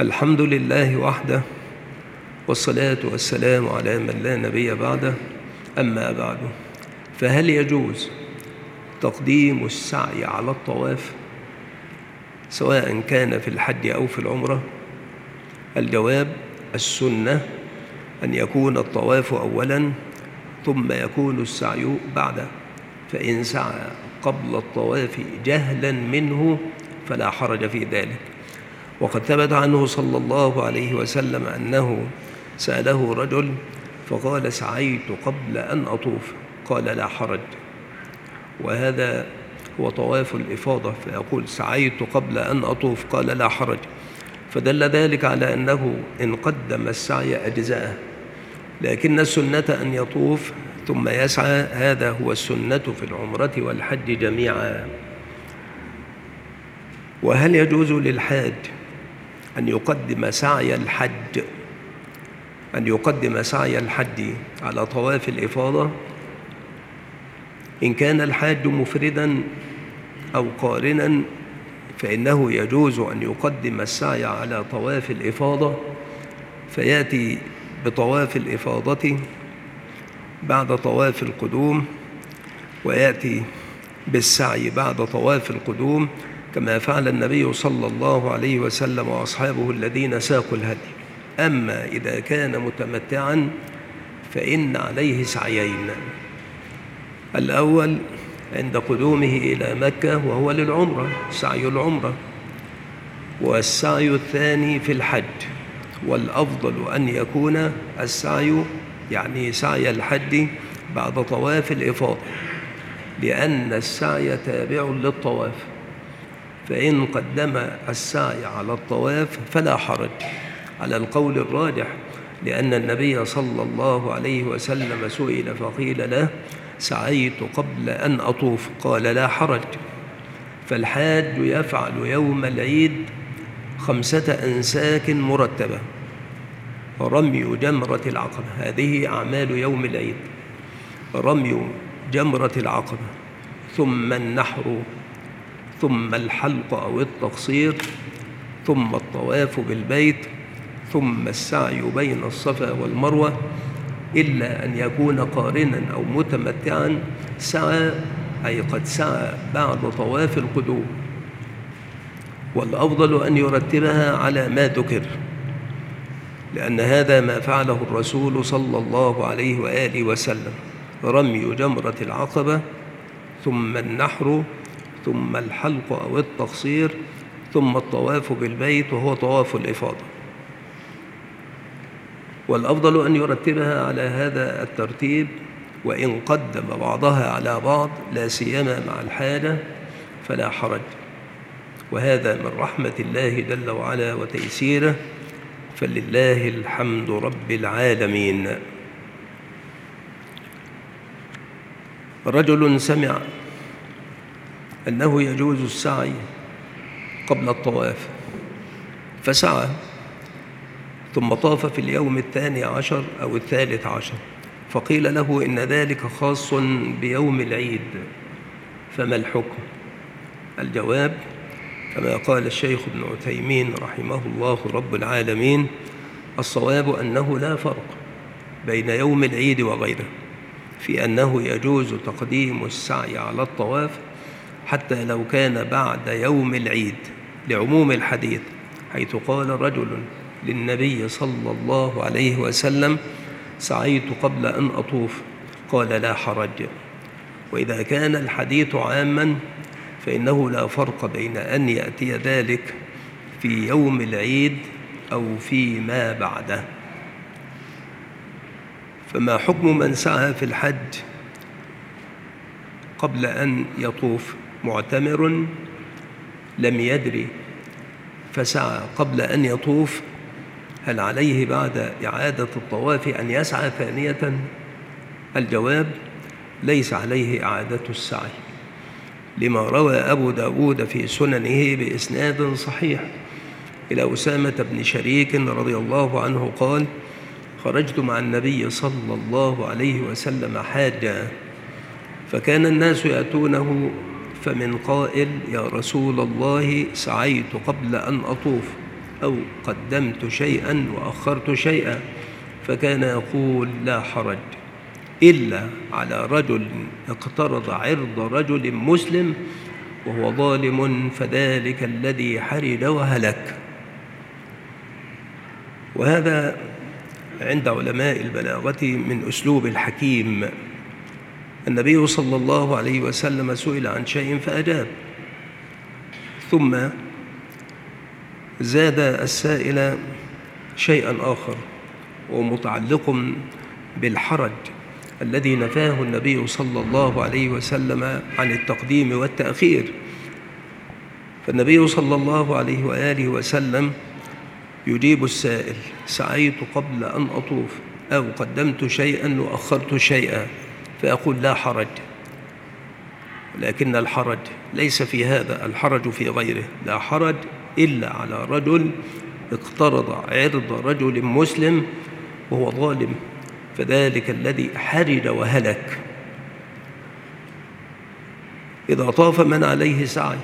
الحمد لله وحده، والصلاة والسلام على من لا نبي بعده. أما بعد، فهل يجوز تقديم السعي على الطواف سواء كان في الحج أو في العمرة؟ الجواب: السنة أن يكون الطواف أولا ثم يكون السعي بعده، فإن سعى قبل الطواف جهلا منه فلا حرج في ذلك. وقد ثبت عنه صلى الله عليه وسلم أنه سأله رجل فقال: سعيت قبل أن أطوف، قال: لا حرج. وهذا هو طواف الإفاضة، فيقول: سعيت قبل أن أطوف، قال: لا حرج. فدل ذلك على أنه إن قدم السعي أجزاءه، لكن السنة أن يطوف ثم يسعى، هذا هو السنة في العمرة والحج جميعا. وهل يجوز للحاج أن يقدم سعي الحج على طواف الإفاضة؟ إن كان الحاج مفردا أو قارنا فإنه يجوز أن يقدم السعي على طواف الإفاضة، فيأتي بطواف الإفاضة بعد طواف القدوم، ويأتي بالسعي بعد طواف القدوم، كما فعل النبي صلى الله عليه وسلم وأصحابه الذين ساقوا الهدي. أما إذا كان متمتعا فإن عليه سعيين: الأول عند قدومه إلى مكة وهو للعمرة، سعي العمرة، والسعي الثاني في الحج. والأفضل أن يكون السعي يعني سعي الحج بعد طواف الإفاضة، لأن السعي تابع للطواف، فإن قدم السعي على الطواف فلا حرج على القول الراجح، لأن النبي صلى الله عليه وسلم سئل فقيل له: سعيت قبل أن أطوف، قال: لا حرج. فالحاج يفعل يوم العيد 5 أنساك مرتبة: رمي جمرة العقبة، هذه أعمال يوم العيد، رمي جمرة العقبة، ثم النحر، ثم الحلق أو التقصير، ثم الطواف بالبيت، ثم السعي بين الصفا والمروة، إلا أن يكون قارنا أو متمتعا سعى، أي قد سعى بعد طواف القدوم. والأفضل أن يرتبها على ما ذكر، لأن هذا ما فعله الرسول صلى الله عليه وآله وسلم: رمي جمرة العقبة، ثم النحر، ثم الحلق أو التقصير، ثم الطواف بالبيت وهو طواف الإفاضة. والأفضل أن يرتبها على هذا الترتيب، وإن قدم بعضها على بعض لا سيما مع الحاجة فلا حرج، وهذا من رحمة الله جل وعلا وتيسيره، فلله الحمد رب العالمين. رجل سمع أنه يجوز السعي قبل الطواف فسعى، ثم طاف في اليوم 12 أو 13، فقيل له إن ذلك خاص بيوم العيد، فما الحكم؟ الجواب: كما قال الشيخ ابن عثيمين رحمه الله رب العالمين: الصواب أنه لا فرق بين يوم العيد وغيره، في أنه يجوز تقديم السعي على الطواف حتى لو كان بعد يوم العيد، لعموم الحديث، حيث قال رجل للنبي صلى الله عليه وسلم: سعيت قبل أن أطوف، قال: لا حرج. وإذا كان الحديث عاما فإنه لا فرق بين أن يأتي ذلك في يوم العيد أو فيما بعده. فما حكم من سعى في الحج قبل أن يطوف؟ معتمر لم يدري فسعى قبل أن يطوف، هل عليه بعد إعادة الطواف أن يسعى ثانية؟ الجواب: ليس عليه إعادة السعي، لما روى أبو داود في سننه بإسناد صحيح إلى أسامة بن شريك رضي الله عنه قال: خرجت مع النبي صلى الله عليه وسلم حاجا، فكان الناس يأتونه، فمن قائل: يا رسول الله، سعيت قبل أن أطوف، أو قدمت شيئا وأخرت شيئا، فكان يقول لا حرج إلا على رجل اقترض عرض رجل مسلم وهو ظالم، فذلك الذي حرج وهلك. وهذا عند علماء البلاغة من أسلوب الحكيم. النبي صلى الله عليه وسلم سئل عن شيء فأجاب، ثم زاد السائل شيئا آخر ومتعلق بالحرج الذي نفاه النبي صلى الله عليه وسلم عن التقديم والتأخير. فالنبي صلى الله عليه وآله وسلم يجيب السائل: سعيت قبل أن أطوف، أو قدمت شيئا وأخرت شيئا، فيقول لا حرج. لكن الحرج ليس في هذا، الحرج في غيره. لا حرج إلا على رجل اقترض عرض رجل مسلم وهو ظالم، فذلك الذي حرج وهلك. إذا طاف من عليه سعي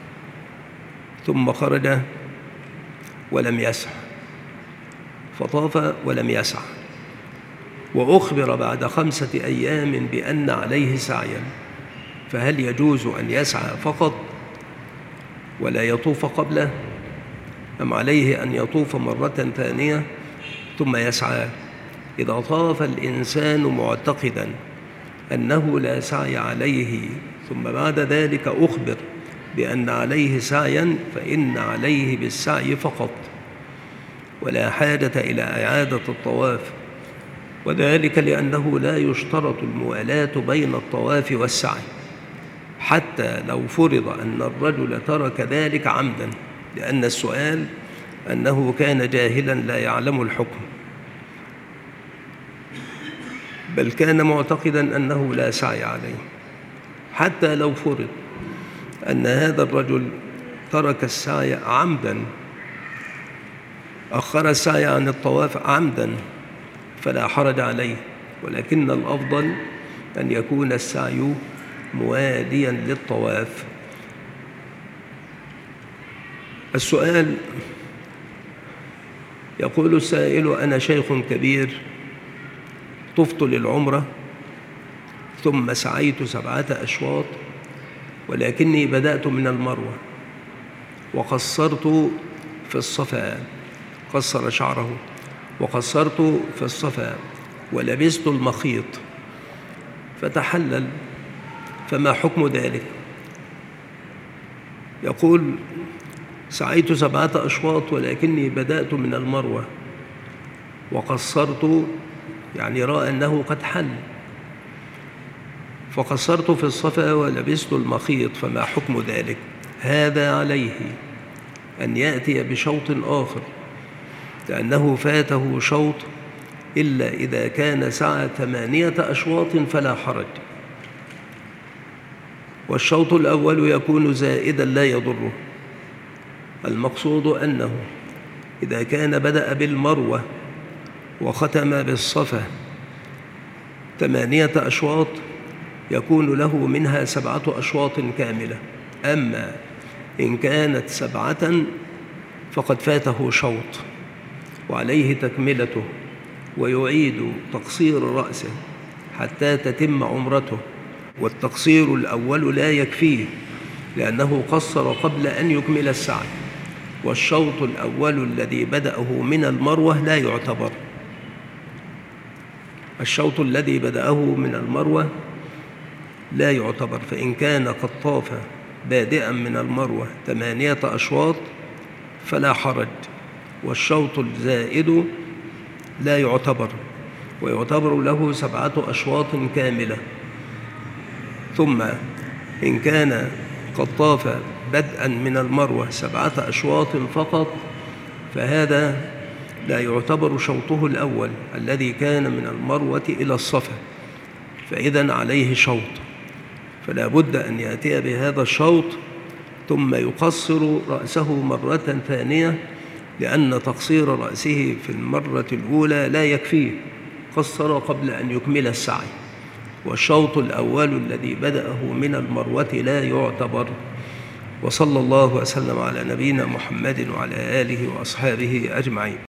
ثم خرج ولم يسع، فطاف ولم يسع وأخبر بعد 5 أيام بأن عليه سعيا، فهل يجوز أن يسعى فقط ولا يطوف قبله، أم عليه أن يطوف مرة ثانية ثم يسعى؟ إذا طاف الإنسان معتقدا أنه لا سعي عليه ثم بعد ذلك أخبر بأن عليه سعيا، فإن عليه بالسعي فقط ولا حاجة إلى إعادة الطواف، وذلك لأنه لا يشترط الموالاة بين الطواف والسعي، حتى لو فرض أن الرجل ترك ذلك عمدا، لأن السؤال أنه كان جاهلا لا يعلم الحكم، بل كان معتقدا أنه لا سعي عليه. حتى لو فرض أن هذا الرجل ترك السعي عمدا، أخر السعي عن الطواف عمدا، فلا حرج عليه، ولكن الأفضل أن يكون السعي مواليا للطواف. السؤال: يقول السائل: أنا شيخ كبير، طفت للعمرة ثم سعيت 7 أشواط، ولكني بدأت من المروة وقصرت في الصفا، قصر شعره وقصرت في الصفا ولبست المخيط فتحلل، فما حكم ذلك؟ يقول: سعيت 7 أشواط ولكني بدأت من المروة وقصرت، يعني رأى أنه قد حل، فقصرت في الصفا ولبست المخيط، فما حكم ذلك؟ هذا عليه أن يأتي بشوط آخر، لأنه فاته شوط، إلا إذا كان سعى 8 أشواط فلا حرج، والشوط الأول يكون زائدا لا يضره. المقصود أنه إذا كان بدأ بالمروة وختم بالصفا 8 أشواط يكون له منها 7 أشواط كاملة، أما إن كانت 7 فقد فاته شوط وعليه تكملته، ويعيد تقصير رأسه حتى تتم عمرته، والتقصير الأول لا يكفيه لأنه قصر قبل أن يكمل السعي، والشوط الأول الذي بدأه من المروة لا يعتبر. الشوط الذي بدأه من المروة لا يعتبر، فإن كان قد طاف بادئا من المروة 8 أشواط فلا حرج، والشوط الزائد لا يعتبر، ويعتبر له 7 أشواط كاملة. ثم إن كان قد طاف بدءا من المروة 7 أشواط فقط، فهذا لا يعتبر شوطه الأول الذي كان من المروة إلى الصفا، فإذن عليه شوط، فلا بد أن يأتي بهذا الشوط ثم يقصر رأسه مرة ثانية، لأن تقصير رأسه في المرة الأولى لا يكفيه، قصر قبل أن يكمل السعي، والشوط الأول الذي بدأه من المروة لا يعتبر. وصلى الله وسلم على نبينا محمد وعلى آله وأصحابه أجمعين.